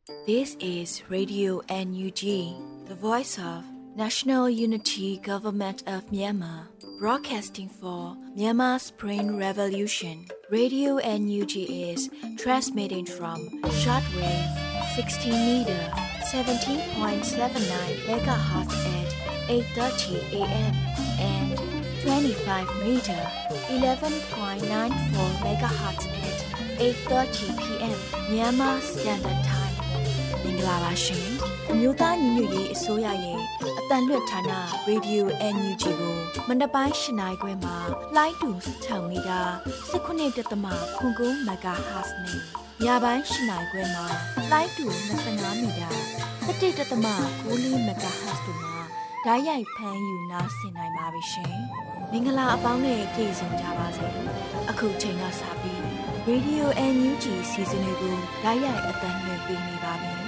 This is Radio NUG, the voice of National Unity Government of Myanmar, broadcasting for Myanmar Spring Revolution. Radio NUG is transmitting from shortwave 16 meter, 17.79 megahertz at 8:30 a.m. and 25 meter, 11.94 megahertz at 8:30 p.m. Myanmar Standard Time. မင်္ဂလာပါရှင်အမျိုးသားညီညွတ်ရေးအစိုးရရဲ့အတန်လွတ်ဌာန Radio NUG ကိုမနက်ပိုင်း၈နာရီခွဲမှာလိုင်းတူ6မီတာ19.9 MHz နဲ့ညပိုင်း၈နာရီခွဲမှာလိုင်းတူ25မီတာ17.9 MHz တို့မှာဓာတ်ရိုက်ဖမ်းယူနားဆင်နိုင်ပါပြီရှင်မင်္ဂလာအပေါင်းနဲ့ပြည့်စုံကြပါစေအခုချိန်ကစပြီး Radio NUG စီစဉ်လေးကိုဓာတ်ရိုက်အတန်လွှင့်ပေးနေပါပြီ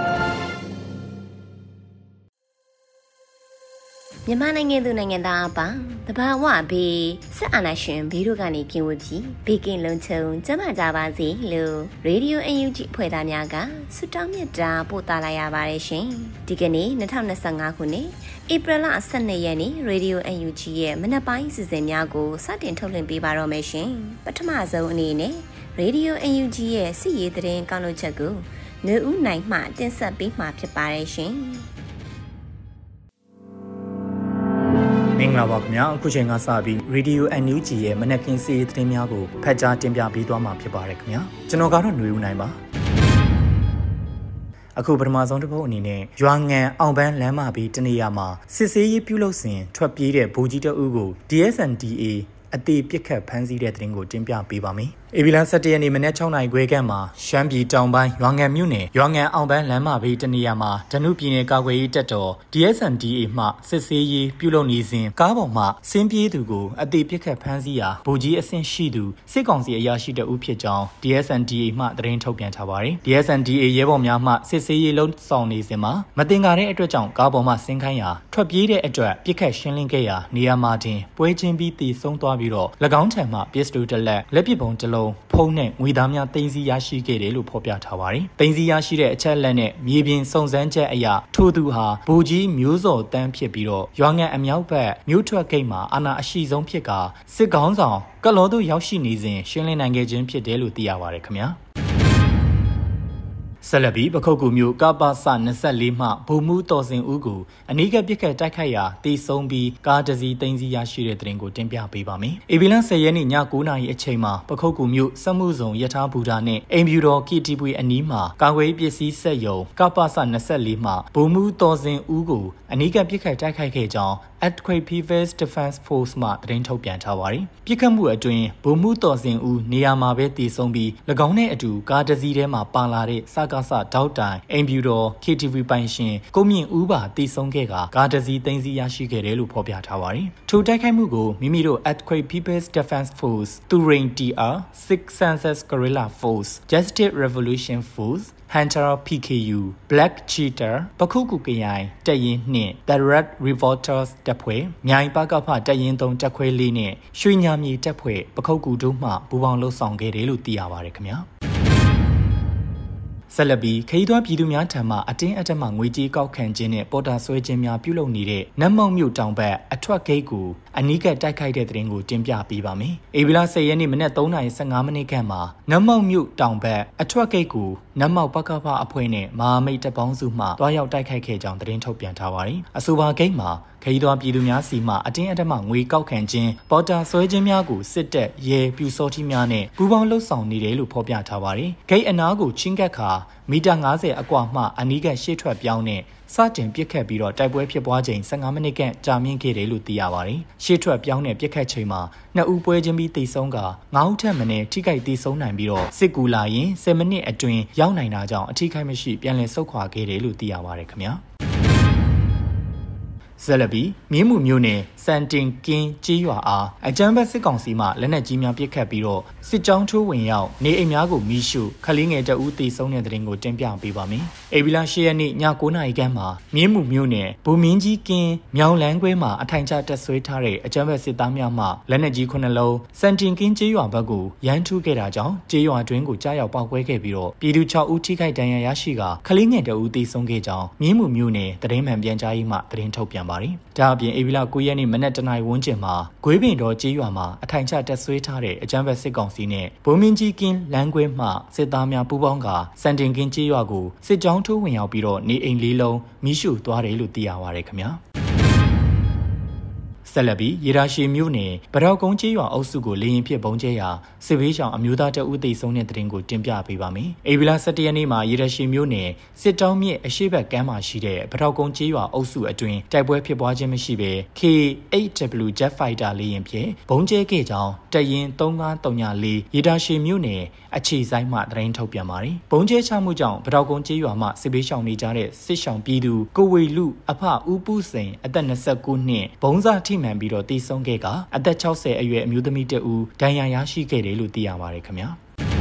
မြန်မာနိုင်ငံသူနိုင်ငံသားအပေါင်းတဘာဝဘေးဆက်အာဏာရှင်ဘေးတို့ကနေကင်းဝေးပြီးဘေးကင်းလုံခြုံကျန်းမာကြပါစေလို့ Radio NUG ဖွဲ့သားများကဆုတောင်းမြတ်တာပို့သလာရပါတယ်ရှင်ဒီကနေ့2025ခုနှစ်ဧပြီလ12ရက်နေ့ Radio NUG ရဲ့မနက်ပိုင်းစီစဉ်များကိုစတင်ထုတ်လွှင့်ပေးပါတော့မယ်ရှင်ပထမဆုံးအနေနဲ့ Radio NUG ရဲ့စစ်ရေးသတင်းကောက်လို့ချက်ကိုနှွေဦးနိုင်မှတင်ဆက်ပေးမှာဖြစ်ပါတယ်ရှင်မင်္ဂလာပါခင်ဗျာအခုချိန်ကစပြီး Radio NUG ရဲ့မနက်ခင်းစီးရီးသတင်းများကိုဖတ်ကြားတင်ပြပေးသွားမှာဖြစ်ပါတယ်ခင်ဗျာကျွန်တော်ကတော့နှွေဦးနိုင်ပါအခုပထမဆုံးတစ်ပုဒ်အနေနဲ့ရွာငံအောင်ပန်းလမ်းမပြီးတနေရာမှာစစ်ဆေးရေးပြုလုပ်စဉ်ထွက်ပြေးတဲ့ဗိုလ်ကြီးတအုပ်ကို DSNDA အသေးပစ်ခတ်ဖမ်းဆီးတဲ့သတင်းကိုတင်ပြပေးပါမယ်ဧပြီလ17ရက်နေ့မနက်6နာရီခွဲခန့်မှာရှမ်းပြည်တောင်ပိုင်းရွာငံမြို့နယ်ရွာငံအောင်ပန်းလမ်းမဘေးတနေရာမှာဒနုပြည်နယ်ကာကွယ်ရေးတပ်တော် DSNDA မှစစ်ဆေးရေးပြုလုပ်နေစဉ်ကားပေါ်မှဆင်းပြေးသူကိုအသေးပစ်ခတ်ဖမ်းဆီးရာဗိုလ်ကြီးအဆင့်ရှိသူစစ်ကောင်စီအရာရှိတဦးဖြစ်ကြောင်း DSNDA မှသတင်းထုတ်ပြန်ထားပါတယ် DSNDA ရဲဘော်များမှစစ်ဆေးရေးလုံးဆောင်နေစဉ်မှာမတင်ကားတဲ့အတွက်ကြောင့်ကားပေါ်မှဆင်းခိုင်းရာထွက်ပြေးတဲ့အတွက်ပစ်ခတ်ရှင်းလင်းခဲ့ရာနေရာမှာတင်ပွဲချင်းပြီးတည်ဆုံသွားပြီးတော့၎င်းထံမှပစ္စတိုတစ်လက်ပစ်ပုံတစ်လုံးဖုံးနဲ့ငွေသားများသိမ်းဆည်းရရှိခဲ့တယ်လို့ဖော်ပြထားပါတယ်။သိမ်းဆည်းရရှိတဲ့အချက်အလက်နဲ့မြေပြင်စုံစမ်းချက်အရထိုသူဟာဗိုလ်ကြီးမျိုးစော်တန်းဖြစ်ပြီးတော့ရွာငံအမြောက်ဘက်မြို့ထွက်ဂိတ်မှာအာဏာအရှိဆုံးဖြစ်ကစစ်ကောင်းဆောင်ကလော်တို့ရောက်ရှိနေစဉ်ရှင်းလင်းနိုင်ခဲ့ခြင်းဖြစ်တယ်လို့သိရပါတယ်ခင်ဗျာ။ဆက်လက်ပြီးပခုတ်ကူမြို့ကပ္ပစ24မှဗိုလ်မှူးတော်စင်ဦးကိုအနီးကပ်ပစ်ခတ်တိုက်ခိုက်ရာတေဆုံးပြီးကားတစ်စီးသိမ်းဆည်းရရှိတဲ့တဲ့တင်ကိုတင်ပြပေးပါမယ်။ဧပြီလ10ရက်နေ့ည9:00နာရီအချိန်မှာပခုတ်ကူမြို့စက်မှုဇုံရထားဘူတာနဲ့အိမ်ဖြူတော်ကီတီပွေအနီးမှာကာကွယ်ပစ္စည်းစက်ရုံကပ္ပစ24မှဗိုလ်မှူးတော်စင်ဦးကိုအနီးကပ်ပစ်ခတ်တိုက်ခိုက်ခဲ့ကြောင်းEarthquake People's Defense Force မှသတင်းထုတ်ပြန်ထားပါတယ်။ပြစ်ခတ်မှုအတွင်းဗိုလ်မှူးတော်စင်ဦးနေရာမှာပဲတည်ဆုံပြီး၎င်းနဲ့အတူကားတစ်စီးထဲမှာပါလာတဲ့စကားစဒေါက်တိုင်အိမ်ဖြူတော် KTV ပိုင်ရှင်ကုန်းမြင့်ဦးပါတည်ဆုံခဲ့ကကားတစ်စီးသိမ်းဆည်းရရှိခဲ့တယ်လို့ဖော်ပြထားပါတယ်။ထိုတိုက်ခိုက်မှုကိုမိမိတို့ Earthquake People's Defense Force, Turing TR, Six Senses Guerrilla Force, Justice Revolution Force Hunter PKU Black Cheetah ပခုတ်ကူကရိုင်တပ်ရင်းနှင့် The Red Revolters တပ်ဖွဲ့မြိုင်ပကဖတပ်ရင်း3တပ်ခွဲ4နဲ့ရွှေညာမြေတပ်ဖွဲ့ပခုတ်ကူတို့မှပူးပေါင်းလှုပ်ဆောင်ခဲ့တယ်လို့သိရပါတယ်ခင်ဗျာဆက်လက်ပြီးခရီးသွားပြည်သူများထံမှအတင်းအဓမ္မငွေကြေးကောက်ခံခြင်းနဲ့ပေါ်တာဆွဲခြင်းများပြုလုပ်နေတဲ့နတ်မောက်မြို့တောင်ဘက်အထွက်ဂိတ်ကိုအနီးကပ်တိုက်ခိုက်တဲ့တဲ့တင်ကိုတင်ပြပေးပါမယ်။ဧပြီလ10ရက်နေ့မနက်3:15မိနစ်ခန့်မှာနတ်မောက်မြို့တောင်ဘက်အထွက်ဂိတ်ကိုနတ်မောက်ပကဖအဖွဲ့နဲ့မဟာမိတ်တပ်ပေါင်းစုမှတွားရောက်တိုက်ခိုက်ခဲ့ကြောင်းသတင်းထုတ်ပြန်ထားပါတယ်။အဆိုပါဂိတ်မှာခရီးသွားပြည်သူများစီမှအတင်းအဓမ္မငွေကောက်ခံခြင်းပေါ်တာဆွဲခြင်းများကိုစစ်တပ်ရဲပြူစောတိများနဲ့ပူးပေါင်းလှုပ်ဆောင်နေတယ်လို့ဖော်ပြထားပါတယ်။ဂိတ်အနားကိုချင်းကပ်ခါမီတာ90အကွာမှအနီးကပ်ရှေ့ထွက်ပြောင်းနဲ့စတင်ပစ်ခတ်ပြီးတော့တိုက်ပွဲဖြစ်ပွားချိန်15မိနစ်ခန့်ကြာမြင့်ခဲ့တယ်လို့သိရပါတယ်။ရှေ့ထွက်ပြောင်းနဲ့ပစ်ခတ်ချိန်မှာ2ဦးပွဲချင်းပြီးတိတ်ဆုံးက9ဦးထက်မနည်းထိခိုက်တိတ်ဆုံးနိုင်ပြီးတော့စစ်ကူလာရင်10မိနစ်အတွင်းရောက်နိုင်တာကြောင့်အထိခိုက်မရှိပြန်လည်ဆုတ်ခွာခဲ့တယ်လို့သိရပါတယ်ခင်ဗျာ။ဆက်လက်ပြီးမြင်းမှုမျိုးနယ်စန်တင်ကင်းကြေးရွာအားအကြမ်းဖက်စစ်ကောင်စီမှလက်နက်ကြီးများပစ်ခတ်ပြီးတော့စစ်ကြောင်းထိုးဝင်ရောက်နေအိမ်များကိုမိရှုခလေးငယ်တအူးတေဆုံးတဲ့တဲ့ရင်ကိုတင်ပြပေးပါမယ်။ဧပြီလ10ရက်နေ့ည9:00နာရီခန့်မှာမြင်းမှုမျိုးနယ်ဘူမင်းကြီးကင်းမြောင်လန်းကွဲမှာအထိုင်ချတက်ဆွဲထားတဲ့အကြမ်းဖက်စစ်သားများမှလက်နက်ကြီး9လုံးစန်တင်ကင်းကြေးရွာဘက်ကိုရန်ထူးခဲ့တာကြောင့်ကြေးရွာတွင်းကိုကြားရောက်ပေါက်ကွဲခဲ့ပြီးတော့ပြည်သူ6ဦးထိခိုက်ဒဏ်ရာရရှိကခလေးငယ်တအူးတေဆုံးခဲ့ကြောင်းမြင်းမှုမျိုးနယ်သတင်းမှန်ပြန်ကြားရေးမှသတင်းထုတ်ပြန်ပါတယ်။ဒါအပြင်ဧပြီလ9ရက်နေ့မနက်တနာရီဝန်းကျင်မှာဂွေးပင်တော်ကြေးရွာမှာအထိုင်ချတက်ဆွဲထားတဲ့အကြမ်းဖက်စစ်ကောင်စီနဲ့ဘုံမင်းကြီးကင်းလမ်းကွဲမှစစ်သားများပူးပေါင်းကစန်တင်ကင်းကြေးရွာကိုစစ်ကြောင်းထိုးဝင်ရောက်ပြီးတော့နေအိမ်၄လုံးမိရှုသွားတယ်လို့သိရပါတယ်ခင်ဗျာ။ဆက်လက်ပြီးရေဒါရှည်မြို့နယ်ဗရောက်ကုန်းကျေးရွာအုပ်စုကိုလေရင်ဖြစ်ပုံကျဲရာစစ်ဘေးရှောင်အမျိုးသားတအုပ်သိဆုံးတဲ့တဲ့ရင်ကိုတင်ပြပေးပါမယ်။ဧပြီလ17ရက်နေ့မှာရေဒါရှည်မြို့နယ်စစ်တောင်းမြစ်အရှိတ်ဘက်ကမ်းမှာရှိတဲ့ဗရောက်ကုန်းကျေးရွာအုပ်စုအတွင်းတိုက်ပွဲဖြစ်ပွားခြင်းမရှိဘဲ K8W Jet Fighter လေရင်ဖြင့်ပုံကျဲခဲ့ကြောင်းတရင်3534ရေဒါရှည်မြို့နယ်အခြေဆိုင်မှသတင်းထုတ်ပြန်ပါတယ်။ပုံကျဲချမှုကြောင့်ဗရောက်ကုန်းကျေးရွာမှစစ်ဘေးရှောင်နေကြတဲ့စစ်ရှောင်ပြည်သူကိုဝေလူအဖဦးပူစိန်အသက်29နှစ်ဘုံစာထိမှန်ပြီးတော့တည်ဆုံးခဲ့ကအသက်60အရွယ်အမျိုးသမီးတဦးဒဏ်ရာရရှိခဲ့တယ်လို့သိရပါတယ်ခင်ဗျာ။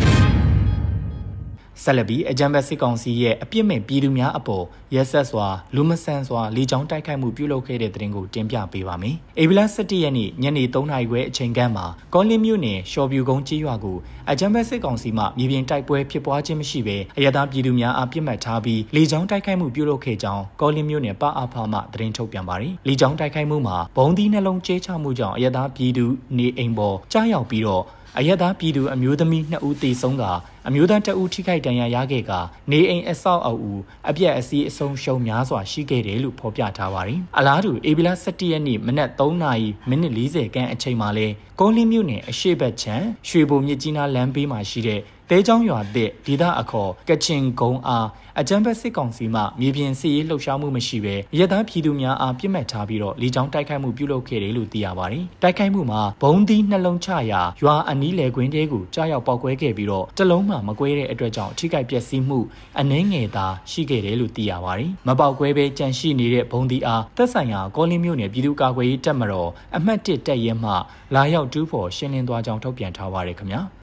ဆက်လက်ပြီးအကြမ်းဖက်စစ်ကောင်စီရဲ့အပြစ်မဲ့ပြည်သူများအပေါ်ရက်ဆက်စွာလူမဆန်စွာလေကြောင်းတိုက်ခိုက်မှုပြုလုပ်ခဲ့တဲ့တဲ့ရင်ကိုတင်ပြပေးပါမယ်။ဧပြီလ17ရက်နေ့ညနေ3:00နာရီခွဲအချိန်ခန့်မှာကောလင်းမြို့နယ်ရှော်ပြူကုန်းကျေးရွာကိုအကြမ်းဖက်စစ်ကောင်စီမှမြေပြင်တိုက်ပွဲဖြစ်ပွားခြင်းမရှိဘဲအရသာပြည်သူများအားပြစ်မှတ်ထားပြီးလေကြောင်းတိုက်ခိုက်မှုပြုလုပ်ခဲ့ကြောင်းကောလင်းမြို့နယ်ပအဖမှသတင်းထုတ်ပြန်ပါတယ်။လေကြောင်းတိုက်ခိုက်မှုမှာဘုံသီးနှလုံးကျဲချမှုကြောင့်အရသာပြည်သူနေအိမ်ပေါ်ကြားရောက်ပြီးတော့အရသာပြည်သူအမျိုးသမီး2ဦးသေဆုံးကအမျိုးသား2ဦးထိခိုက်ဒဏ်ရာရခဲ့ကနေအိမ်အဆောက်အဦအပြက်အစီးအဆုံးရှုံးများစွာရှိခဲ့တယ်လို့ဖော်ပြထားပါတယ်။အလားတူဧပြီလ17ရက်နေ့မနက်3:40မိနစ်40ခန့်အချိန်မှာလဲကုန်းလင်းမြို့နယ်အရှိတ်ဘက်ချမ်းရွှေဘိုမြစ်ကြီးနားလမ်းဘေးမှာရှိတဲ့တဲချောင်းရွာသစ်ဒေသအခေါ်ကချင်ကုန်းအားအကြမ်းဖက်စစ်ကောင်စီမှမြေပြင်စစ်ရေးလှုပ်ရှားမှုမရှိဘဲရဲသားပြည်သူများအားပြစ်မှတ်ထားပြီးတော့လေကြောင်းတိုက်ခိုက်မှုပြုလုပ်ခဲ့တယ်လို့သိရပါတယ်။တိုက်ခိုက်မှုမှာဘုံသီးနှလုံးချရာရွာအနီးလယ်ကွင်းတဲကိုကြားရောက်ပေါက်ကွဲခဲ့ပြီးတော့တလုံးမှမကွဲတဲ့အတွက်ကြောင့်ထိခိုက်ပျက်စီးမှုအနည်းငယ်သာရှိခဲ့တယ်လို့သိရပါတယ်။မပေါက်ကွဲပဲကြန့်ရှိနေတဲ့ဘုံသီးအားသက်ဆိုင်ရာကောလင်းမြို့နယ်ပြည်သူ့ကာကွယ်ရေးတပ်မတော်အမှတ်1တပ်ရဲမှလာရောက်တူးဖော်ရှင်းလင်းသွားကြောင်းထုတ်ပြန်ထားပါတယ်ခင်ဗျာ။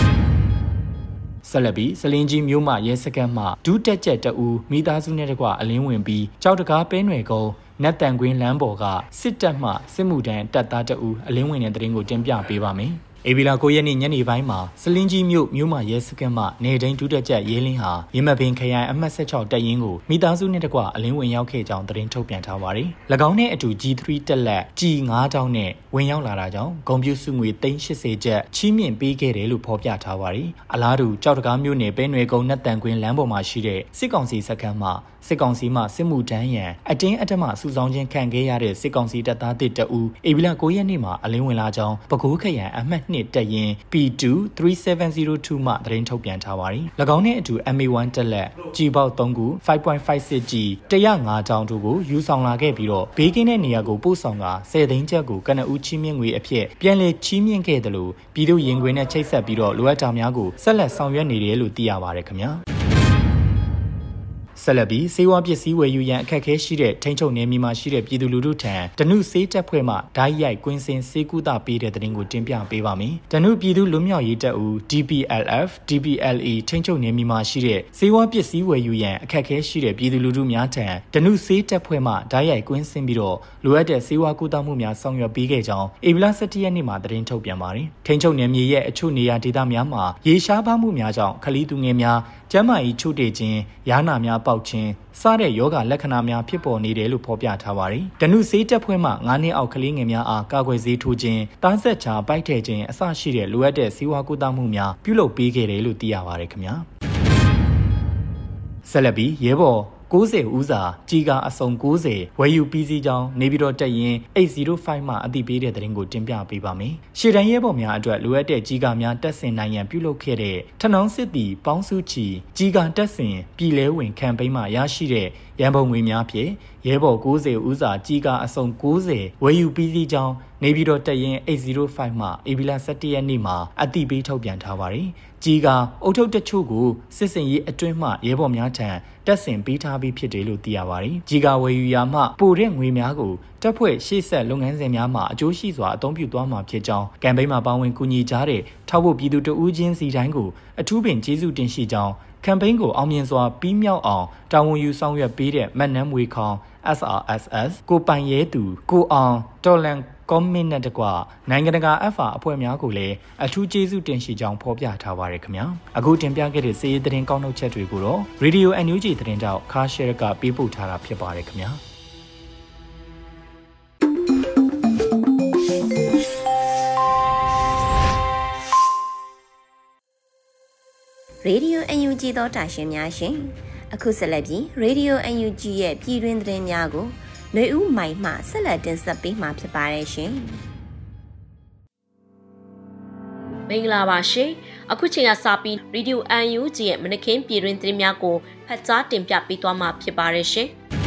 ဆက်လက်ပြီးစလင်းကြီးမြို့မှရဲစခန်းမှဒုတက်ချက်တအူမိသားစုနဲ့တကွအလင်းဝင်ပြီးကြောက်တကားပဲနွယ်ကုန်းနတ်တန်ကွင်းလမ်းပေါ်ကစစ်တပ်မှစစ်မှုထမ်းတပ်သားတအူအလင်းဝင်တဲ့တဲ့ရင်ကိုတင်ပြပေးပါမယ်။ဧပြီလ9ရက်နေ့ညနေပိုင်းမှာစလင်းကြီးမြို့မှရဲစခန်းမှနေတိုင်းဒုတက်ချက်ရဲလင်းဟာရမပင်ခရိုင်အမှတ်16တပ်ရင်းကိုမိသားစုနဲ့တကွအလင်းဝင်ရောက်ခဲ့ကြောင်းသတင်းထုတ်ပြန်ထားပါတယ်။၎င်းနဲ့အတူ G3 တက်လက် G9000 နဲ့ဝင်ရောက်လာတာကြောင့်ဂုံပြူစုငွေ380ကျပ်ချီးမြှင့်ပေးခဲ့တယ်လို့ဖော်ပြထားပါတယ်။အလားတူကြောက်တကားမြို့နယ်ပဲနွယ်ကုန်းနတ်တန်ကွင်းလမ်းပေါ်မှာရှိတဲ့စစ်ကောင်စီစခန်းမှာစစ်ကောင်စီမှစစ်မှုထမ်းရန်အတင်းအဓမ္မစုဆောင်းခြင်းခံခဲ့ရတဲ့စစ်ကောင်စီတပ်သားတစ်တအူဧပြီလ9ရက်နေ့မှာအလင်းဝင်လာကြောင်းပဲခူးခရိုင်အမှတ်2တပ်ရင်း P2 3702မှသတင်းထုတ်ပြန်ထားပါတယ်။၎င်းနဲ့အတူ MA1 တက်လက်ကြီးပေါက်3ခု 5.56G 105တောင်းတို့ကိုယူဆောင်လာခဲ့ပြီးတော့ဘေးကင်းတဲ့နေရာကိုပို့ဆောင်က10သိန်းကျပ်ကိုကနဦးချီးမြှင့်ငွေအဖြစ်ပြန်လည်ချီးမြှင့်ခဲ့တယ်လို့ပြည်သူ့ရင်ခွင်နဲ့ချိတ်ဆက်ပြီးတော့လိုအပ်တာများကိုဆက်လက်ဆောင်ရွက်နေတယ်လို့သိရပါတယ်ခင်ဗျာ။ဆက်လက်ပြီးစေဝါပစ္စည်းဝယ်ယူရန်အခက်အခဲရှိတဲ့ထိန်းချုပ်နယ်မြေမှာရှိတဲ့ပြည်သူလူထုထံတနုစေးတပ်ဖွဲ့မှဓာတ်ရိုက်ကွင်းစင်စေကူတာပေးတဲ့တဲ့ရင်ကိုတင်ပြပေးပါမယ်။တနုပြည်သူလူမျိုးရေးတပ်ဦး DPLF DPLA ထိန်းချုပ်နယ်မြေမှာရှိတဲ့စေဝါပစ္စည်းဝယ်ယူရန်အခက်အခဲရှိတဲ့ပြည်သူလူထုများထံတနုစေးတပ်ဖွဲ့မှဓာတ်ရိုက်ကွင်းစင်ပြီးတော့လိုအပ်တဲ့စေဝါကူတာမှုများဆောင်ရွက်ပေးခဲ့ကြောင်းဧပြီလ17ရက်နေ့မှာသတင်းထုတ်ပြန်ပါတယ်။ထိန်းချုပ်နယ်မြေရဲ့အချို့နေရာဒေသများမှာရေရှားပါမှုများကြောင့်ခလီသူငယ်များကျန်းမာရေးချို့တဲ့ခြင်းယာနာများပေါက်ခြင်းစတဲ့ယောဂလက္ခဏာများဖြစ်ပေါ်နေတယ်လို့ဖော်ပြထားပါတယ်။ဒနုစေးတပ်ဖွဲ့မှ9နှစ်အောက်ကလေးငယ်များအားကာကွယ်ဆေးထိုးခြင်းတားဆက်ချပိုက်ထည့်ခြင်းအစရှိတဲ့လိုအပ်တဲ့ဆေးဝါးကုသမှုများပြုလုပ်ပေးခဲ့တယ်လို့သိရပါတယ်ခင်ဗျာ။ဆက်လက်ပြီးရဲဘော်90ဦးစာကြီးကအစုံ90ဝယ်ယူပြီးစီးကြောင်းနေပြည်တော်တက်ရင်805မှအသိပေးတဲ့သတင်းကိုတင်ပြပေးပါမယ်။ရှေ့တန်းရဲဘော်များအတွက်လိုအပ်တဲ့ကြီးကများတက်ဆင်နိုင်ရန်ပြုလုပ်ခဲ့တဲ့ထနောင်းစစ်တီပေါင်းစုချီကြီးကတက်ဆင်ပြည်လဲဝင်ကမ်ပိန်းမှာရရှိတဲ့ရန်ပုံငွေများဖြင့်ရဲဘော်90ဦးစာကြီးကအစုံ90ဝယ်ယူပြီးစီးကြောင်းနေပြည်တော်တက်ရင်805မှဧပြီလ17ရက်နေ့မှာအသိပေးထုတ်ပြန်ထားပါတယ်။ကြီးကအုတ်ထုတ်တချို့ကိုစစ်စင်ရေးအတွင်းမှရဲဘော်များထံတက်ဆင်ပေးထားပြီးဖြစ်တယ်လို့သိရပါတယ်။ကြီးကဝယ်ယူရာမှပိုတဲ့ငွေများကိုတပ်ဖွဲ့ရှေ့ဆက်လုပ်ငန်းစဉ်များမှာအကျိုးရှိစွာအသုံးပြုသွားမှာဖြစ်ကြောင်းကမ်ပိန်းမှာပါဝင်ကူညီကြတဲ့ထောက်ဖို့ပြည်သူတဦးချင်းစီတိုင်းကိုအထူးပင်ကျေးဇူးတင်ရှိကြောင်းကမ်ပိန်းကိုအောင်မြင်စွာပြီးမြောက်အောင်တာဝန်ယူဆောင်ရွက်ပေးတဲ့မတ်နန်းမွေခေါင် SRSS ကိုပိုင်ရဲသူကိုအောင်တော်လန်ကောမင်းနဲ့တကွနိုင်ငံတကာ FR အဖွဲ့များကိုလည်းအထူးကျေးဇူးတင်ရှိကြောင်းဖော်ပြထားပါရခင်ဗျာအခုတင်ပြခဲ့တဲ့စီးရီးသတင်းကောက်နှုတ်ချက်တွေကိုတော့ Radio NUG သတင်းတောက်ခါရှယ်ကပေးပို့ထားတာဖြစ်ပါတယ်ခင်ဗျာရေဒီယို UNG သောတာရှင်များရှင်အခုဆက်လက်ပြီး Radio UNG ရဲ့ပြည်တွင်းသတင်းများကိုຫນွေဦးမိုင်မှဆက်လက်တင်ဆက်ပေးမှာဖြစ်ပါတယ်ရှင်မင်္ဂလာပါရှင်အခုချိန်ကစပြီး Radio UNG ရဲ့မနက်ခင်းပြည်တွင်းသတင်းများကိုဖတ်ကြားတင်ပြပေးသွားမှာဖြစ်ပါတယ်ရှင်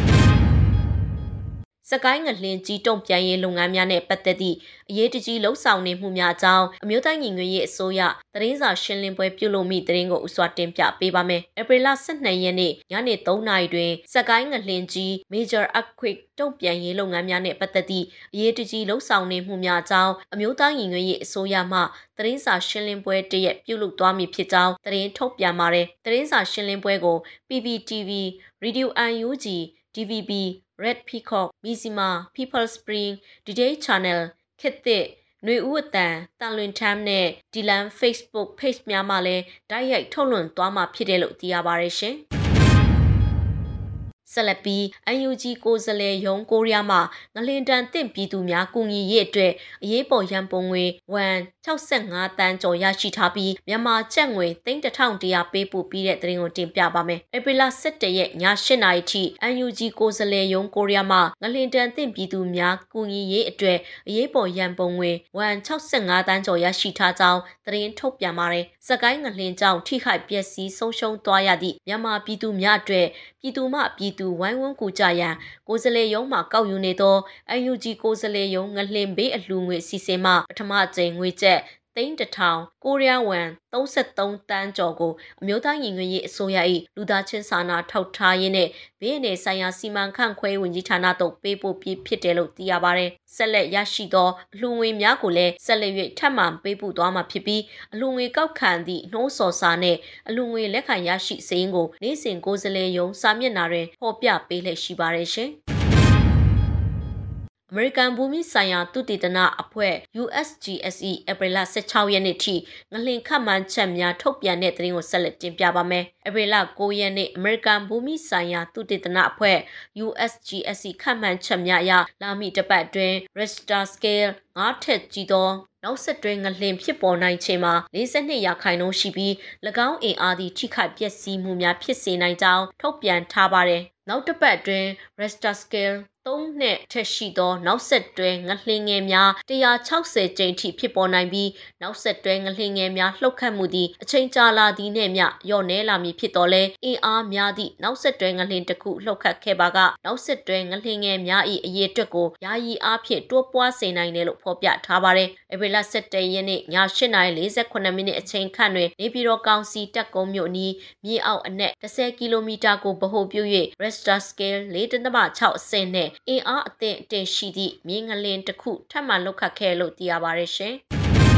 စကိုင်းငလင်ကြီးတုံ့ပြန်ရေးလုပ်ငန်းများနဲ့ပတ်သက်သည့်အရေးတကြီးလှုပ်ဆောင်နေမှုများအကြောင်းအမျိုးသားညီညွတ်ရေးအစိုးရသတင်းစာရှင်းလင်းပွဲပြုလုပ်မိသတင်းကိုဥစွာတင်ပြပေးပါမယ်။ဧပြီလ12ရက်နေ့ညနေ3နာရီတွင်စကိုင်းငလင်ကြီး Major Earthquake တုံ့ပြန်ရေးလုပ်ငန်းများနဲ့ပတ်သက်သည့်အရေးတကြီးလှုပ်ဆောင်နေမှုများအကြောင်းအမျိုးသားညီညွတ်ရေးအစိုးရမှသတင်းစာရှင်းလင်းပွဲတရက်ပြုလုပ်သွားမည်ဖြစ်ကြောင်းသတင်းထုတ်ပြန်ပါတယ်။သတင်းစာရှင်းလင်းပွဲကို PPTV, Radio UNG, DVB Red Peacock, Mizima, People Spring, Today Channel, ခေတ်သစ်ຫນွေဦးအတန်တန်လွင်ထမ်းနဲ့ Dilan Facebook Page များမှာလည်းတိုက်ရိုက်ထုတ်လွှင့်သွားမှာဖြစ်တယ်လို့သိရပါတယ်ရှင်။ဆက်လက်ပြီး UNG ကိုယ်စားလှယ်ရုံးကိုရီးယားမှာငလင်တန်တင့်ပြည်သူများကူညီရေးအတွက်အရေးပေါ်ရန်ပုံငွေ165တန်းကျော်ရရှိထားပြီးမြန်မာကျပ်ငွေ3100ပေးပို့ပြီးတဲ့သတင်းကိုတင်ပြပါမယ်။ဧပြီလ17ရက်ည8:00နာရီထိ UNG ကိုယ်စားလှယ်ရုံးကိုရီးယားမှာငလင်တန်တင့်ပြည်သူများကူညီရေးအတွက်အရေးပေါ်ရန်ပုံငွေ165တန်းကျော်ရရှိထားကြောင်းသတင်းထုတ်ပြန်ပါတယ်။စကိုင်းငလင်ကြောင့်ထိခိုက်ပျက်စီးဆုံးရှုံးသွားရသည့်မြန်မာပြည်သူများအတွက်ပြည်သူမှပြည်သူဝိုင်းဝန်းကူကြရန်ကိုယ်စားလှယ်ရုံးမှကောက်ယူနေသော UNG ကိုယ်စားလှယ်ရုံးငလင်ဘေးအလှူငွေအစီအစဉ်မှပထမကြိမ်ငွေကျပ်1000ကိုရီးယားဝမ်33တန်းကျော်ကိုအမျိုးသားညီညွတ်ရေးအစိုးရ၏လူသားချင်းစာနာထောက်ထားရေးနဲ့ဘေးအန္တရာယ်ဆိုင်ရာစီမံခန့်ခွဲရေးဝန်ကြီးဌာနသို့ပေးပို့ပြီးဖြစ်တယ်လို့သိရပါတယ်။ဆက်လက်ရရှိသောအလှူငွေများကိုလည်းဆက်လက်၍ထပ်မံပေးပို့သွားမှာဖြစ်ပြီးအလှူငွေကောက်ခံသည့်နှိုးဆော်စာနဲ့အလှူငွေလက်ခံရရှိစာရင်းကိုနေ့စဉ်ကိုယ်စားလှယ်ရုံးစာမျက်နှာတွင်ဖော်ပြပေးလျက်ရှိပါတယ်ရှင်။အမေရိကန်ဘူမိဆိုင်ရာသုတေသနအဖွဲ့ USGSE ဧပြီလ16ရက်နေ့ထိငလင်ခန့်မှန်းချက်များထုတ်ပြန်တဲ့သတင်းကိုဆက်လက်တင်ပြပါမယ်။ဧပြီလ9ရက်နေ့အမေရိကန်ဘူမိဆိုင်ရာသုတေသနအဖွဲ့ USGSE ခန့်မှန်းချက်များအရလာမည့်တစ်ပတ်အတွင်း Richter scale 5 ထက်ကြီးသောနောက်ဆက်တွဲငလင်ဖြစ်ပေါ်နိုင်ခြင်းမှာ42%ရှိပြီး၎င်းအင်အားသည့်ထိခိုက်ပျက်စီးမှုများဖြစ်စေနိုင်ကြောင်းထုတ်ပြန်ထားပါတယ်။နောက်တစ်ပတ်အတွင်း Richter scale 3 နဲ့ထက်ရှိသောနောက်ဆက်တွဲငလင်ငယ်များ160ကြိမ်ထိဖြစ်ပေါ်နိုင်ပြီးနောက်ဆက်တွဲငလင်ငယ်များလှုပ်ခတ်မှုသည်အချိန်ကြာလာသည်နှင့်မျှလျော့နည်းလာမည်ဖြစ်တော်လဲအင်အားများသည့်နောက်ဆက်တွဲငလင်တစ်ခုလှုပ်ခတ်ခဲ့ပါကနောက်ဆက်တွဲငလင်ငယ်များ၏အရေးအတွက်ကိုယာယီအားဖြင့်တိုးပွားစေနိုင်တယ်လို့ဖော်ပြထားပါတယ်။ဧပြီလ17ရက်နေ့ည8:48မိနစ်အချိန်ခန့်တွင်နေပြည်တော်ကောင်စီတပ်ကုန်းမြို့နီးမြေအောက်အနက်10ကီလိုမီတာကိုဗဟိုပြု၍ Richter scale 4.6 အဆင့်နဲ့အင်အားအသင့်တင်ရှိသည့်မြေငလင်တစ်ခုထပ်မံလှုပ်ခတ်ခဲ့လို့သိရပါတယ်ရှင်။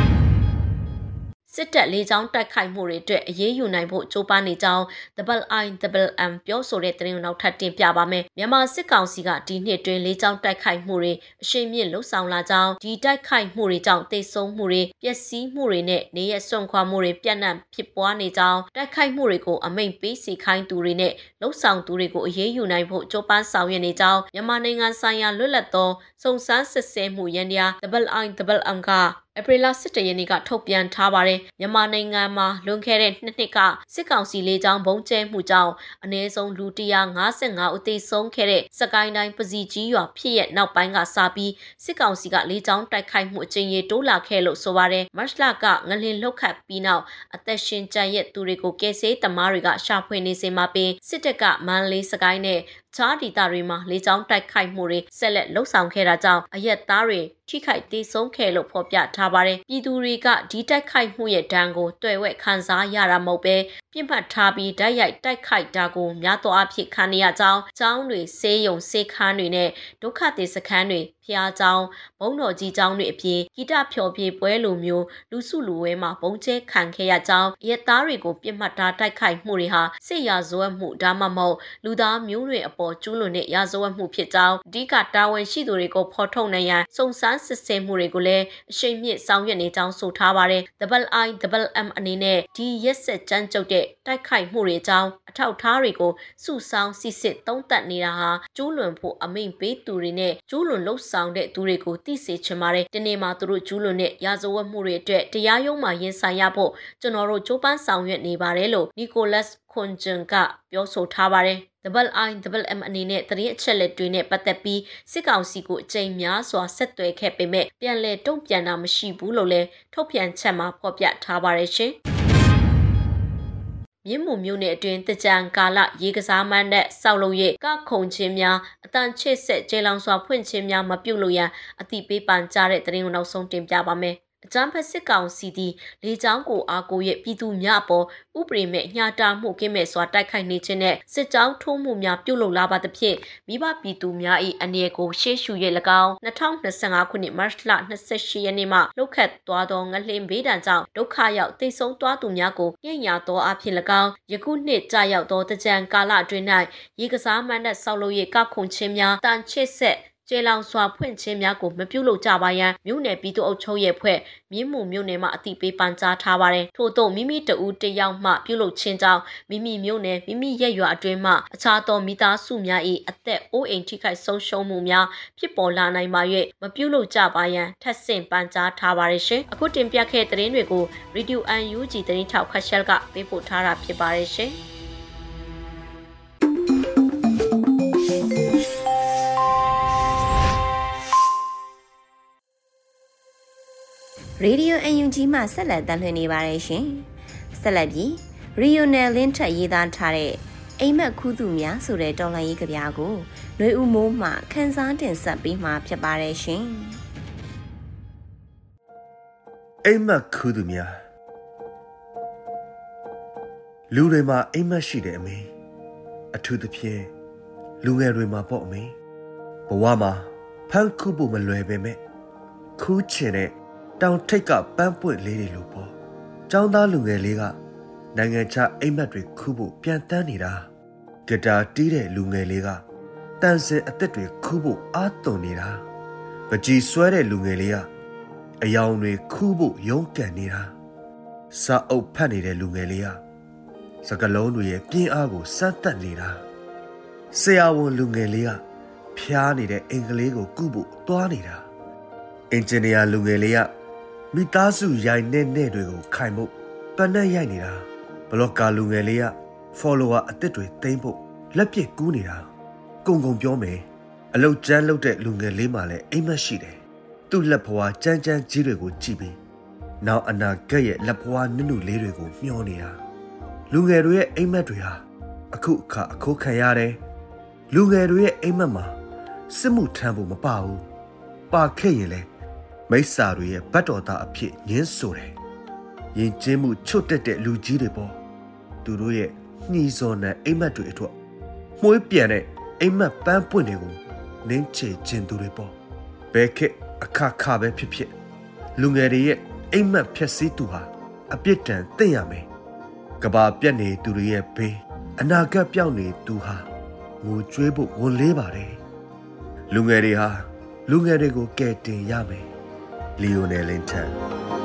စစ်တပ်လေးချောင်းတိုက်ခိုက်မှုတွေအတွက်အရေးယူနိုင်ဖို့ကြိုးပမ်းနေကြောင်း IIMM ပြောဆိုတဲ့သတင်းကိုနောက်ထပ်တင်ပြပါမယ်။မြန်မာစစ်ကောင်စီကဒီနှစ်တွင်လေးချောင်းတိုက်ခိုက်မှုတွေအရှိန်မြင့်လှုပ်ဆောင်လာကြောင်းဒီတိုက်ခိုက်မှုတွေကြောင့်တိတ်ဆုံးမှုတွေပျက်စီးမှုတွေနဲ့နေရစွန့်ခွာမှုတွေပြန့်နှံ့ဖြစ်ပွားနေကြောင်းတိုက်ခိုက်မှုတွေကိုအမိန့်ပေးစီခိုင်းသူတွေနဲ့လှုပ်ဆောင်သူတွေကိုအရေးယူနိုင်ဖို့ကြိုးပမ်းဆောင်ရွက်နေကြောင်းမြန်မာနိုင်ငံဆိုင်ရာလွတ်လပ်သောစုံစမ်းစစ်ဆေးမှုရန်ရာ IIMM ကဧပြီလ17ရက်နေ့ကထုတ်ပြန်ထားပါတယ်။မြန်မာနိုင်ငံမှာလွန်ခဲ့တဲ့2နှစ်ကစစ်ကောင်စီလေကြောင်းဘုံကျဲမှုကြောင့်အနည်းဆုံးလူ155ဦးသေဆုံးခဲ့တဲ့စကိုင်းတိုင်းပစီကြီးရွာဖြစ်ရဲ့နောက်ပိုင်းကစပြီးစစ်ကောင်စီကလေကြောင်းတိုက်ခိုက်မှုအကြိမ်ရေတိုးလာခဲ့လို့ဆိုပါတယ်။မတ်လကငလင်လှုပ်ခတ်ပြီးနောက်အသက်ရှင်ကျန်ရဲ့သူတွေကိုကယ်ဆယ်သမားတွေကရှာဖွေနေစဉ်မှာပင်စစ်တပ်ကမန္တလေးစကိုင်းနဲ့ခြားဒေသတွေမှာလေကြောင်းတိုက်ခိုက်မှုတွေဆက်လက်လှုပ်ဆောင်ခဲ့တာကြောင့်အရက်သားတွေထိခိုက်ဒေဆုံးခဲ့လို့ဖော်ပြထားထားပါတယ်ပြည်သူတွေကဒီတိုက်ခိုက်မှုရဲ့ဒဏ်ကိုတွေ့ဝဲခံစားရတာမဟုတ်ပဲပြစ်မှတ်ထားပြီးဓာတ်ရိုက်တိုက်ခိုက်တာကိုများသောအားဖြင့်ခံရကြောင်းကျောင်းတွေဆေးရုံဆေးခန်းတွေနဲ့ဒုက္ခသည်စခန်းတွေဖျားကျောင်းဘုံတော်ကြီးကျောင်းတွေအပြင်ဂီတဖျော်ဖြေပွဲလိုမျိုးလူစုလူဝဲမှာပုံကျဲခံခဲ့ရကြောင်းရဲသားတွေကိုပြစ်မှတ်ထားတိုက်ခိုက်မှုတွေဟာစစ်ရာဇဝတ်မှုဒါမှမဟုတ်လူသားမျိုးနွယ်အပေါ်ကျူးလွန်တဲ့ရာဇဝတ်မှုဖြစ်ကြောင်းအဓိကတာဝန်ရှိသူတွေကိုဖော်ထုတ်နိုင်ရန်စုံစမ်းစစ်ဆေးမှုတွေကိုလည်းအရှိန်မြင့်ဆောင်ရွက်နေကြောင်းဆိုထားပါတယ်။ IIMM အနေနဲ့ဒီရက်ဆက်ကြမ်းကြုတ်တဲ့တိုက်ခိုက်မှုတွေကြောင့်အထောက်ထားတွေကိုစုဆောင်းစစ်စစ်သုံးသပ်နေတာဟာကျူးလွန်ဖို့အမိန့်ပေးသူတွေနဲ့ကျူးလွန်လှုပ်ဆောင်တဲ့သူတွေကိုသိစေချင်ပါတယ်။ဒီနေ့မှာသူတို့ကျူးလွန်တဲ့ရာဇဝတ်မှုတွေအတွက်တရားရုံးမှာရင်ဆိုင်ရဖို့ကျွန်တော်တို့ကြိုးပမ်းဆောင်ရွက်နေပါတယ်လို့နီကိုလတ်ခွန်ဂျန်ကပြောဆိုထားပါတယ်။ IIMM အနေနဲ့တရင်အချက်လက်တွေနဲ့ပတ်သက်ပြီးစစ်ကောင်စီကိုအကြိမ်များစွာဆက်သွယ်ခဲ့ပေမဲ့ပြန်လည်တုံ့ပြန်တာမရှိဘူးလို့လည်းထုတ်ပြန်ချက်မှာဖော်ပြထားပါတယ်ရှင်။မြင်းမူမျိုးနယ်အတွင်းတကြံကာလရေကစားမန်းတဲ့ဆောက်လုပ်ရေးကခုံချင်းများအတန်ချစ်ဆက်ကျေလောင်စွာဖွင့်ချင်းများမပြုတ်လို့ရန်အတိပေးပန်ကြားတဲ့သတင်းကိုနောက်ဆုံးတင်ပြပါမယ်။အကြမ်းဖက်စစ်ကောင်စီသည်လေကြောင်းကိုအားကိုးရဲ့ပြည်သူများအပေါ်ဥပဒေမဲ့ညှာတာမှုကင်းမဲ့စွာတိုက်ခိုက်နေခြင်းနဲ့စစ်ကြောင်းထိုးမှုများပြုလုပ်လာပါသဖြင့်မိဘပြည်သူများ၏အနေကိုရှေ့ရှု၍၎င်း2025ခုနှစ်မတ်လ28ရက်နေ့မှလှုပ်ခတ်သွားသောငလျင်ဘေးဒဏ်ကြောင့်ဒုက္ခရောက်တိတ်ဆုံးသွားသူများကိုညှဉ်းညာသောအဖြစ်၎င်းယခုနှစ်ကြာရောက်သောတကြံကာလအတွင်း၌ရေကစားမှန်းတဲ့ဆောက်လုပ်ရေးကခုန်ခြင်းများတန်ချစ်ဆက်ကျေလောင်စွာဖွင့်ခြင်းများကိုမပြုလုပ်ကြပါရန်မြို့နယ်ပြည်သူ့အုပ်ချုပ်ရေးဖွဲ့မြင်းမူမြို့နယ်မှအတိပေးပန်ကြားထားပါတယ်ထို့သောမိမိတဦးတယောက်မှပြုလုပ်ခြင်းကြောင့်မိမိမြို့နယ်မိမိရပ်ရွာအတွင်းမှအခြားသောမိသားစုများ၏အသက်အိုးအိမ်ထိခိုက်ဆုံးရှုံးမှုများဖြစ်ပေါ်လာနိုင်ပါ၍မပြုလုပ်ကြပါရန်ထပ်ဆင့်ပန်ကြားထားပါတယ်ရှင်အခုတင်ပြခဲ့တဲ့သတင်းတွေကို Radio UNG သတင်းထောက်ခက်ရှယ်ကပေးပို့ထားတာဖြစ်ပါတယ်ရှင်ရေဒီယို UNG မှဆက်လက်တင်ပြနေပါတယ်ရှင်။ဆက်လက်ပြီးရီယိုနယ်လင်းထက်ရေးသားထားတဲ့အိမ်မက်ခူးသူများဆိုတဲ့တော်လှန်ရေးကဗျာကိုຫນွေဦးမိုးမှခန်းစားတင်ဆက်ပေးမှာဖြစ်ပါတယ်ရှင်။အိမ်မက်ခူးသူများလူတွေမှာအိမ်မက်ရှိတဲ့အမေအထူးသဖြင့်လူငယ်တွေမှာပေါ့အမေဘဝမှာဖန်ခုဖို့မလွယ်ပေမဲ့ခူးချင်တဲ့တောင်ထိပ်ကပန်းပွင့်လေးတွေလို့ပေါ့ចောင်းသားလူငယ်လေးကနိုင်ငံခြားအိမ်မက်တွေခူးဖို့ပြန်တန်းနေတာဂီတာတီးတဲ့လူငယ်လေးကတန်စင်အသက်တွေခူးဖို့အားသွန်နေတာပကြီးဆွဲတဲ့လူငယ်လေးကအယောင်တွေခူးဖို့ရုန်းကန်နေတာစာအုပ်ဖတ်နေတဲ့လူငယ်လေးကစကလုံးတွေရဲ့ပြင်းအားကိုစမ်းသပ်နေတာဆရာဝန်လူငယ်လေးကဖျားနေတဲ့အင်္ဂလိပ်ကိုကုဖို့တွားနေတာအင်ဂျင်နီယာလူငယ်လေးကမိသားစုရိုင်နဲ့တွေကိုခိုင်ဖို့ပန်းနဲ့ရိုက်နေတာဘလော့ကာလူငယ်လေးက follower အသစ်တွေသိမ်းဖို့လက်ပြကူးနေတာကုံပြောမယ်အလုတ်ကျန်းလုပ်တဲ့လူငယ်လေးမှလည်းအိမ်မက်ရှိတယ်သူ့လက်ဖွာကြမ်းကြမ်းကြီးတွေကိုကြည့်ပြီးနောက်အနာဂတ်ရဲ့လက်ဖွာနုနုလေးတွေကိုမျှောနေတာလူငယ်တွေရဲ့အိမ်မက်တွေဟာအခုအခါအခိုးခံရတယ်လူငယ်တွေရဲ့အိမ်မက်မှာစစ်မှုထမ်းဖို့မပါဘူးပါခဲ့ရင်လည်းမိစ္ဆာတွေရဲ့ဗတ်တော်သားအဖြစ်ညင်းဆိုတယ်။ယဉ်ကျေးမှုချွတ်တက်တဲ့လူကြီးတွေပေါ့သူတို့ရဲ့နှီးစော်နဲ့အိမ်မက်တွေအထွတ်မှုေးပြန်တဲ့အိမ်မက်ပန်းပွင့်တွေကိုနင်းချေခြင်းသူတွေပေါ့ဘဲခက်အခါခါပဲဖြစ်ဖြစ်လူငယ်တွေရဲ့အိမ်မက်ဖြက်စီးသူဟာအပြစ်ဒဏ်သိရမယ်။ကဘာပြက်နေသူတွေရဲ့ဘေးအနာဂတ်ပြောင်းနေသူဟာငိုကြွေးဖို့ဝန်လေးပါတယ်။လူငယ်တွေဟာလူငယ်တွေကိုကယ်တင်ရမယ်လီယိုနယ်လင်းထန်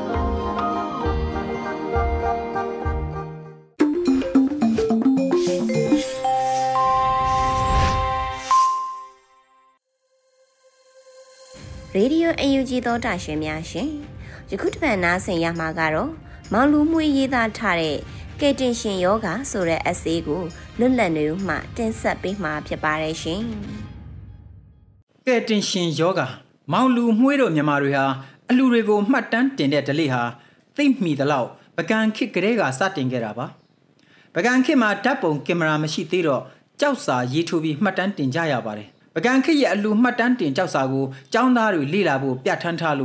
ရေဒီယို UNG သောတာရှင်များရှင်ယခုတစ်ပတ်နားဆင်ရမှာကတော့မောင်လူမှုရေးသားထားတဲ့ကယ်တင်ရှင်ယောဂဆိုတဲ့ essay ကိုလွတ်လပ်နေဦးမှတင်ဆက်ပေးမှာဖြစ်ပါတယ်ရှင်ကယ်တင်ရှင်ယောဂမောင်လူမှုတို့မြန်မာတွေဟာအလူတွေကိုမှတ်တမ်းတင်တဲ့ဓလေ့ဟာသိမ့်မိသလောက်ပကံခေတ်ကလေးကစတင်ခဲ့တာပါပကံခေတ်မှာဓာတ်ပုံကင်မရာမရှိသေးတော့ကြောက်စာရေးထိုးပြီးမှတ်တမ်းတင်ကြရပါတယ်ပကံခေတ်ရဲ့အလူမှတ်တမ်းတင်ကြောက်စာကိုចောင်းသားတွေလေ့လာဖို့ပြဋ္ဌာန်းထားလို့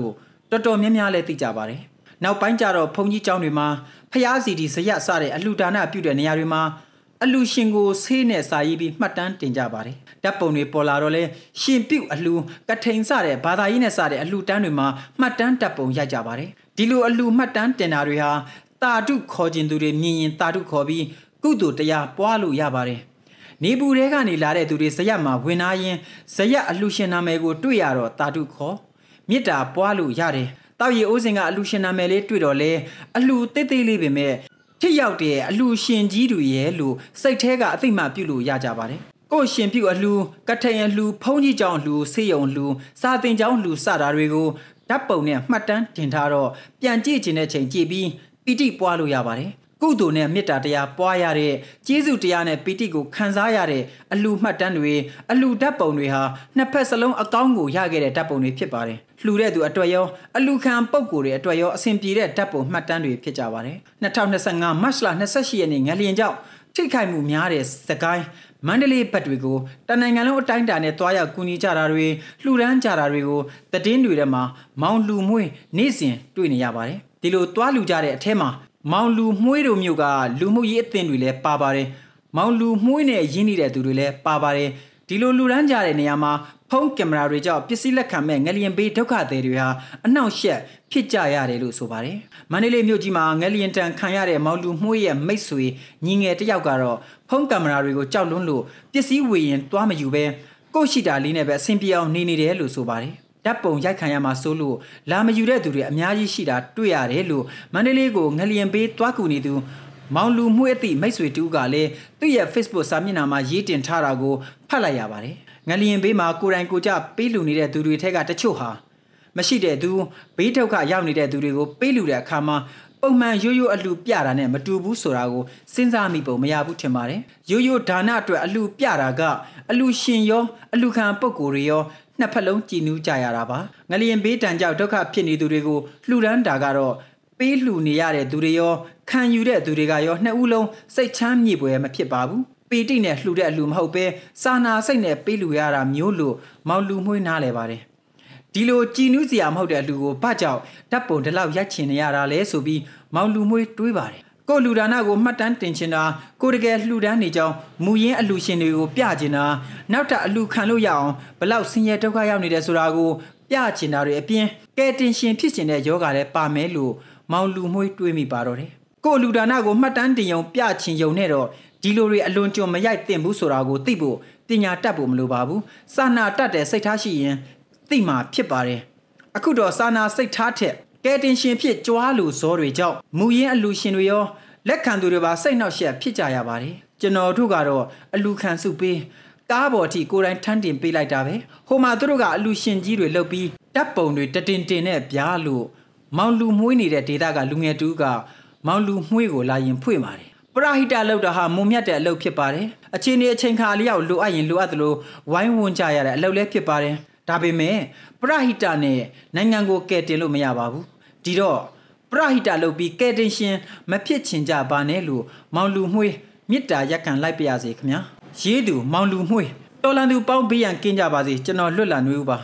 တော်တော်များများလည်းသိကြပါတယ်နောက်ပိုင်းကျတော့ဘုန်းကြီးကျောင်းတွေမှာဖျားစီဒီဇရက်စတဲ့အလှူဒါနပြုတဲ့နေရာတွေမှာအလှူရှင်ကိုဆေးနဲ့စာရေးပြီးမှတ်တမ်းတင်ကြပါတယ်ဓာတ်ပုံတွေပေါ်လာတော့လဲရှင်ပြုတ်အလှူကထိန်စတဲ့ဘာသာရေးနဲ့စတဲ့အလှူတန်းတွေမှာမှတ်တမ်းဓာတ်ပုံရိုက်ကြပါတယ်ဒီလိုအလှူမှတ်တမ်းတင်တာတွေဟာတာဓုခေါ်ခြင်းသူတွေမြင်ရင်တာဓုခေါ်ပြီးကုသိုလ်တရားပွားလို့ရပါတယ်နေပူထဲကနေလာတဲ့သူတွေဇရက်မှာဝင်လာရင်ဇရက်အလှူရှင်နာမည်ကိုတွေ့ရတော့တာဓုခေါ်မေတ္တာပွားလို့ရတယ်တောက်ရီအိုးစင်ကအလှူရှင်နာမည်လေးတွေ့တော့လဲအလှူတိတ်တိတ်လေးပဲမဲ့ထိရောက်တဲ့အလှူရှင်ကြီးတွေရဲ့လို့စိတ်แท้ကအသိမှပြုလို့ရကြပါတယ်ကို့ရှင်ပြုအလှူကထိန်အလှူဖုံးကြီးကြောင်အလှူဆေးရုံအလှူစာတင်ကြောင်အလှူစတာတွေကိုဓာတ်ပုံနဲ့မှတ်တမ်းတင်ထားတော့ပြန်ကြည့်ခြင်းတဲ့ချိန်ကြည့်ပြီးပီတိပွားလို့ရပါတယ်ကုသိုလ်နဲ့မေတ္တာတရားပွားရတဲ့ကျေးဇူးတရားနဲ့ပီတိကိုခံစားရတဲ့အလှူမှတ်တမ်းတွေအလှူဓာတ်ပုံတွေဟာနှစ်ဖက်စလုံးအကောင်းကိုရခဲ့တဲ့ဓာတ်ပုံတွေဖြစ်ပါတယ်လှူတဲ့သူအတွက်ရောအလှူခံပုံကိုယ်တွေအတွက်ရောအဆင်ပြေတဲ့ဓာတ်ပုံမှတ်တမ်းတွေဖြစ်ကြပါတယ်2025မတ်လ28ရက်နေ့ငလျင်ကြောင့်ထိခိုက်မှုများတဲ့စကိုင်းမန္တလေးဘက်တွေကိုတနိုင်ငံလုံးအတိုင်းအတာနဲ့တွားရောက်ကူညီကြတာတွေလှူဒန်းကြတာတွေကိုသတင်းတွေထဲမှာမောင်လူမွှေးနေ့စဉ်တွေ့နေရပါတယ်ဒီလိုတွားလူကြတဲ့အထက်မှာမောင်လူမွှေးတို့မျိုးကလူမှုရေးအသင်းတွေလည်းပါပါတယ်မောင်လူမွှေးနဲ့ရင်းနှီးတဲ့သူတွေလည်းပါပါတယ်ဒီလိုလူဒန်းကြတဲ့နေရာမှာဖုန်းကင်မရာတွေကြောင့်ပစ္စည်းလက်ခံမဲ့ငလျင်ဘေးဒုက္ခသည်တွေဟာအနှောင့်အယှက်ဖြစ်ကြရတယ်လို့ဆိုပါတယ်မန္တလေးမြို့ကြီးမှာငလျင်တန်ခံရတဲ့မောင်လူမွှေးရဲ့မိတ်ဆွေညီငယ်တစ်ယောက်ကတော့ဖုန်းကင်မရာတွေကိုကြောက်လွန်းလို့ပစ္စည်းဝေရင်တွားမယူပဲကိုယ့်ရှိတာလေးနဲ့ပဲအဆင်ပြေအောင်နေတယ်လို့ဆိုပါတယ်ဓာတ်ပုံရိုက်ခံရမှာစိုးလို့လာမယူတဲ့သူတွေအများကြီးရှိတာတွေ့ရတယ်လို့မန္တလေးကိုငလျင်ဘေးတွားကူနေသူမောင်လူမွှေးအသည့်မိတ်ဆွေတူကလည်းသူ့ရဲ့ Facebook စာမျက်နှာမှာရေးတင်ထားတာကိုဖတ်လိုက်ရပါတယ်ငလျင်ဘေးမှာကိုယ်တိုင်ကိုယ်ကျပေးလူနေတဲ့သူတွေထက်ကတချို့ဟာမရှိတဲ့သူဘေးဒုက္ခရောက်နေတဲ့သူတွေကိုပေးလူတဲ့အခါမှာပုံမှန်ရိုးရိုးအလှပြတာနဲ့မတူဘူးဆိုတာကိုစဉ်းစားမိပုံမရဘူးထင်ပါတယ်ရိုးရိုးဒါနအတွက်အလှပြတာကအလှရှင်ရောအလှခံပုဂ္ဂိုလ်တွေရောနှစ်ဖက်လုံးကြည်နူးကြရတာပါငလျင်ဘေးတန်ကြောက်ဒုက္ခဖြစ်နေသူတွေကိုလှူဒန်းတာကတော့ပေးလှူနေရတဲ့သူတွေရောခံယူတဲ့သူတွေကရောနှစ်ဦးလုံးစိတ်ချမ်းမြေပွဲမဖြစ်ပါဘူးပီတိနဲ့လှူတဲ့အလှမဟုတ်ပဲစာနာစိတ်နဲ့ပေးလှူရတာမျိုးလို့မောင်လူမွှေးနားလဲပါတယ်ဒီလိုကြည်နူးစရာမဟုတ်တဲ့အလှကိုဘာကြောင့်ဓာတ်ပုံတလောက်ရိုက်ချင်နေရတာလဲဆိုပြီးမောင်လူမွှေးတွေးပါတယ်ကိုလူဒါနကိုမှတ်တမ်းတင်ချင်တာကိုတကယ်လှူဒန်းနေကြောင်းမူရင်းအလှရှင်တွေကိုပြချင်တာနောက်ထပ်အလှခံလို့ရအောင်ဘလောက်ဆင်းရဲဒုက္ခရောက်နေတယ်ဆိုတာကိုပြချင်တာတွေအပြင်ကဲတင်ရှင်ဖြစ်ခြင်းတဲ့ယောဂလည်းပါမယ်လို့မောင်လူမွှေးတွေးမိပါတော့တယ်ကိုလူဒါနကိုမှတ်တမ်းတင်ရုံပြချင်ရုံနဲ့တော့ဒီလိုတွေအလွန်ကြုံမရိုက်တင်ဘူးဆိုတာကိုသိဖို့ပညာတတ်ဖို့မလိုပါဘူးစာနာတတ်တဲ့စိတ်ထားရှိရင်သိမှာဖြစ်ပါတယ်အခုတော့စာနာစိတ်ထားထက်ကဲတင်ရှင်ဖြစ်ကြွားလို့ဇောတွေကြောင့်မူရင်းအလှရှင်တွေရောလက်ခံသူတွေပါစိတ်နှောက်ယှက်ဖြစ်ကြရပါတယ်ကျွန်တော်တို့ကတော့အလှခံစုပေးကားပေါ်ထိကိုယ်တိုင်ထမ်းတင်ပေးလိုက်တာပဲဟိုမှာသူတို့ကအလှရှင်ကြီးတွေလှုပ်ပြီးတပ်ပုံတွေတတင်တင်နဲ့ပြားလို့မောင်လူမွှေးနေတဲ့ဒေသကလူငယ်တူကမောင်လူမွှေးကိုလာရင်ဖွင့်ပါတယ်ပရဟိတလောက်တာဟာမုံမြတ်တဲ့အလုပ်ဖြစ်ပါတယ်အချိန်နဲ့အချိန်ခါလျောက်လိုအပ်ရင်လိုအပ်သလိုဝိုင်းဝန်းကြရတဲ့အလုပ်လည်းဖြစ်ပါတယ်ဒါပေမဲ့ပရဟိတနဲ့နိုင်ငံကိုကယ်တင်လို့မရပါဘူးဒီတော့ပရဟိတလုပ်ပြီးကယ်တင်ရှင်မဖြစ်ချင်ကြပါနဲ့လို့မောင်လူမွှေးမေတ္တာရက်ခံလိုက်ပါရစေခင်ဗျာရေးသူမောင်လူမွှေးတော်လန်သူပေါင်းဘေးရန်ကင်းကြပါစေကျွန်တော်လွတ်လာနှွေးဦးပါ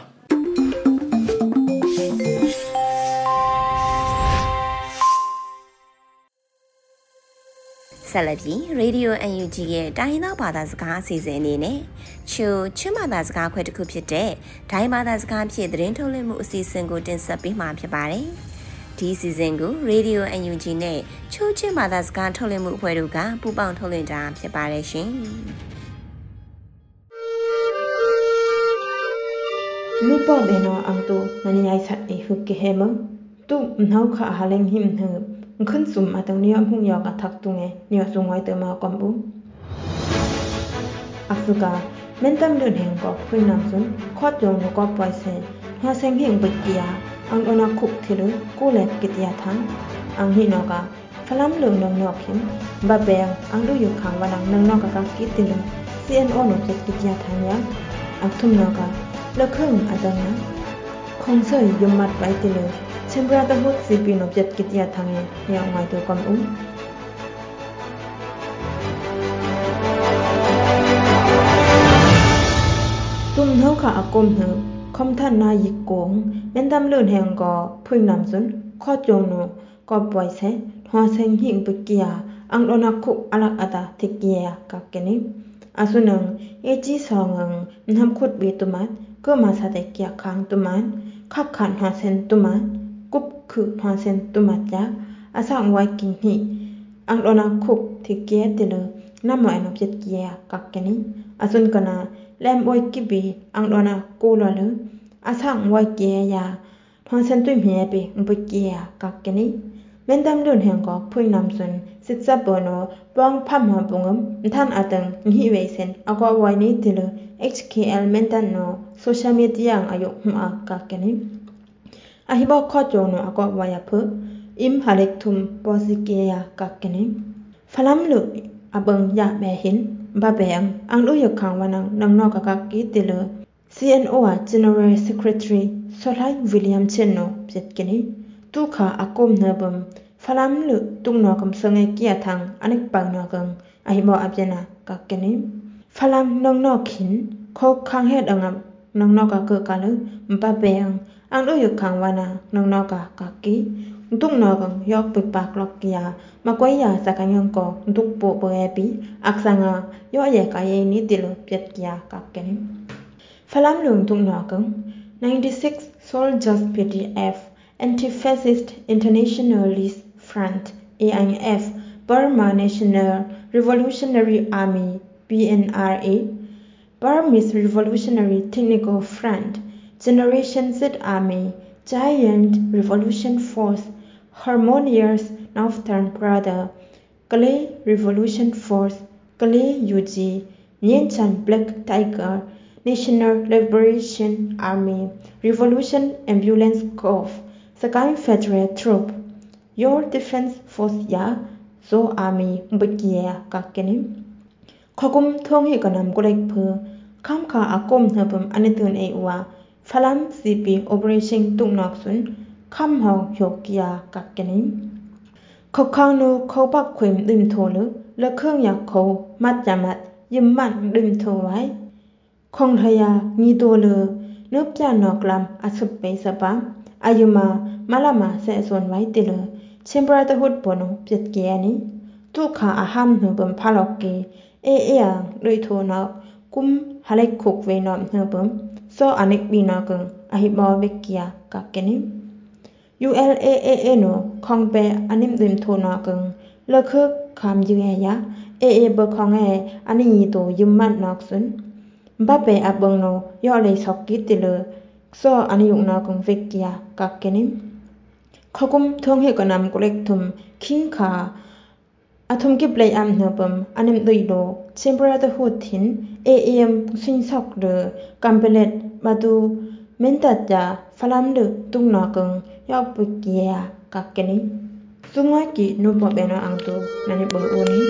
ဆက်လက်ပြီး Radio UNG ရဲ့တိုင်းရင်းသားဘာသာစကားအစီအစဉ်အနေနဲ့ချင်းဘာသာစကားခွဲတစ်ခုဖြစ်တဲ့ဒိုင်းဘာသာစကားဖြင့်သတင်းထုတ်လွှင့်မှုအစီအစဉ်ကိုတင်ဆက်ပေးမှာဖြစ်ပါတယ်။ဒီအစီအစဉ်ကို Radio UNG နဲ့ချင်းဘာသာစကားထုတ်လွှင့်မှုအဖွဲ့တို့ကပူးပေါင်းထုတ်လွှင့်တာဖြစ်ပါတယ်ရှင်။လူပေါ်တဲ့နော်အန်တူနနီအိုက်ဆက်အေဟုကေဟေမတူနောက်ခါဟာလင်းဟိမဟขึ้นสุ่มอาตรงนี้หุ่งยอกทักตุงเอเนียสูงไว้เติมมากอมบุอัฟริกาเมนตัมเดินแห่งก็คุยนำซุนคอดยงนก็ปล่อยเซฮาเซงเฮงบิกยาอังอนาคุกทิลุกูเล็กิตยาทันอังฮินอกาฟลัมเลืองนงนอกหิมบะแบงอังดูอยู่ขังวันนังนอกกะกิติลุซีเอ็นโอโนเจ็ดกิตยาทันยาอักทุมนอกาเลิกครึ่งอาจารย์นะคงเสยยมมัดไว้ติลุเช่นประหุดสิปีนอบเจ็ดกิจยาทางยาวไว้ตัวกำตุ้มเท่าขาอากมเหือคอมท่านนายิกโกงเม้นตำเลื่อนแห่งก็พึ่งนำสุนข้อจงโนก็ปล่อยเสหอเซงหิงปึกเกียอังโดนักคุอลักอัตาทิเกียกักเกนิอาสุนังเอจีสองอังนำขุดบีตุมัดก็มาสะเตเกียคางตุมันขับขันหอเซนตุมันกุบคือหอเซนตุมัดยาอาสังไว้กิงหิอังโดนักคุทิเกียติเลน้ำหมายนบเจ็ดเกียกักเกนิอาสุนกนาแลมไว้กิบีอังโดนักกูลเลอาสังไว้เกียยาหอเซนตุเมียบีอุปเกียกักเกนิเม้นตำเลื่อนแห่งก็พึ่งนำสุนสิทธิ์ปนบ้องพัมหัวปุงท่านอาตังหิเวเซนอากไว้นี้ติล HKL เม้นตันโนโซเชียลมีเดียอายุหัวกักกันนี้อาฮิบอกข้อโจโนอากไว้เพออิมฮาเล็กทุมปอสิเกียกักกันนี้ฟลัมลุอาบังยาแบหินบาแบงอังลุยขังวานังนอกกักกิติล CNO General Secretary โซไลวิลเลียมเชนโนเจ็ดกันนี้ตุขาอากมเนบมฟลัมลุตุงนอกำสงเกียทังอันิกปังนอกังอาฮิบอกอับเจนากักกันนี้ฟลัมนองนอกหินเขาข้างเฮ็ดอังนองนอกกะเกกะลมปะเปงอังลุยขังวานานองนอกกะกิตุงนอกังยอกปิปากลอกเกียมากวยยาสักยังกอตุกโปเปเอปีอักษงายอเยกายนิติลเปียดเกียกักกันนี้ฟลัมลุงตุงนอกัง96 Soldiers PDF Anti-Fascist Internationalist Front AIF Burma National Revolutionary Army BNRA Burmese Revolutionary Technical Front Generation Z Army Giant Revolution Force Harmonious Northern Brother Kalay Revolution Force Kalay UG Nyenchan Black Tiger National Liberation Army Revolution Ambulance Corps Sky Federal Troop Your Defense Force Ya So Army Mbakia Kakeni Kokum Thongi Kanam Golek Per Kamka Akom Nabum Anitun Ewa Falam CP Operation Tungnoksun Kam Hau Yokia Kakeni Kokang No Kopak Quim Dim Tolu Le Kung Yak Ko Mat Yamat Yimman Dim To Wai Kong Thaya Ni Dole Nup Janok Lam Asup Pe Sapa Ayuma Malama Se Son Wai Tile Chembra Hood Bono Piet Giani Tuka Aham Nubum Paloki Yang Luito Nok Kum Halek Cook Venom Nubum So Anik Binakung Ahibo Vikia Kakeni ULAA No Kong Be Anim Dim Tonakung Lekuk Kam Yuya AA Bokong Ani To Yuman Noksun Babe Abong No Yole Sokitile So Aniyung Nakung Vikia Kakeni Kokum Thong Hikonam Kolektum King Ka Atom Giblay Am Nubum Anim Duido Chembra the Hootin AM Sin Sok de Gambelet Madu Mentatja Falam de Tungnakung Yok Vikia Kakeni Sungaki Nubo Beno Angto Nanibo Uni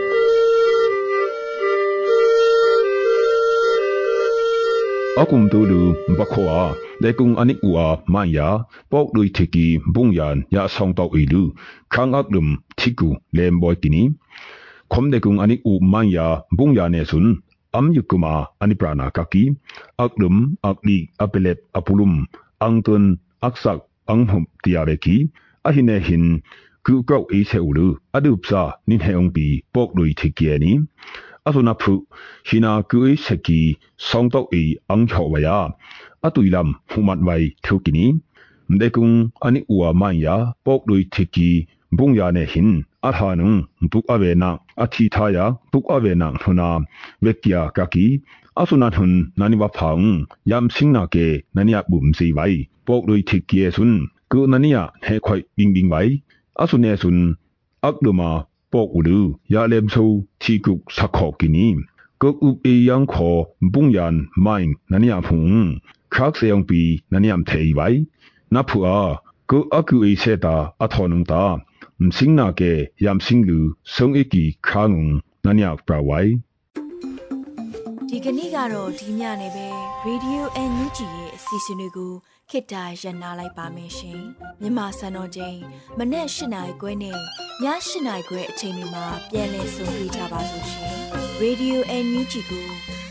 Akum tulu bakwa dekung anik ua maya pok lui tiki bungyan ya song tau ilu kang aklum tiku lemboy kini kom dekung anik u maya bungyane sun am yukuma aniprana kaki aklum akli apelep apulum angtun aksak anghum tiareki ahine hin ku kau e seulu adupsa nin heong pi pok lui tikiani Asuna phu hina kui seki songtok e ang chawaya atuilam humat wai thukini mdekung ani uwa maya pok lui thiki bungya ne hin athanung tuk avena athi thaya tuk avena huna vekya kaki asuna thun nani wa phang yam singna ke nania bum si wai pok lui thiki sun ku nania he khoi bing wai asune sun akluma Pok ulu ya lem so tikuk sakhokini kok up e yang kho bungyan main nania phung khak seong pi naniam thei bai na phua ko aku e seta athonung ta msingna ke yam singlu song eki khangung nania prawai ဒီကနေ့ကတော့ဒီညနေပဲ Radio NUG ရဲ့အစီအစဉ်လေးကိုခေတ္တရနာလိုက်ပါမယ်ရှင်မြန်မာစံတော်ချိန်မနေ့၈နာရီခွဲနဲ့ည၈နာရီခွဲအချိန်တွေမှာပြန်လည်ဆုံတွေ့ကြပါလို့ရှင် Radio NUG ကို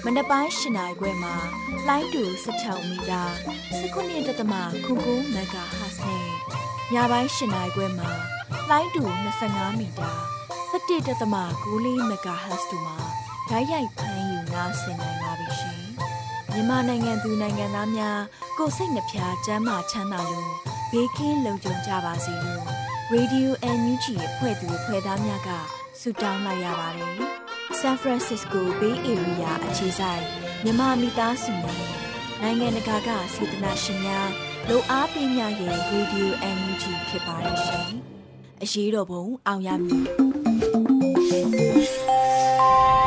မနက်ပိုင်း၈နာရီခွဲမှာလိုင်းတူ16မီတာ19.9 မဂါဟတ်စ်နဲ့ညပိုင်း၈နာရီခွဲမှာလိုင်းတူ25မီတာ17.9 မဂါဟတ်စ်တို့မှာဓာတ်ရိုက်ဖမ်းယူနားဆင်နိုင်ပါပြီရှင်။မြန်မာနိုင်ငံသူနိုင်ငံသားများကိုယ်စိတ်နှပြကျန်းမာချမ်းသာလို့ဘေးကင်းလုံခြုံကြပါစေလို့ Radio NUG ရဲ့ဖွဲ့သူဖွဲ့သားများကဆုတောင်းလိုက်ရပါတယ်။ San Francisco Bay Area အခြေစိုက်မြန်မာမိသားစုများနဲ့နိုင်ငံတကာကစေတနာရှင်များလိုအားပေးများရဲ့ Radio NUG ဖြစ်ပါတယ်ရှင်။အရေးတော်ပုံအောင်ရမည်။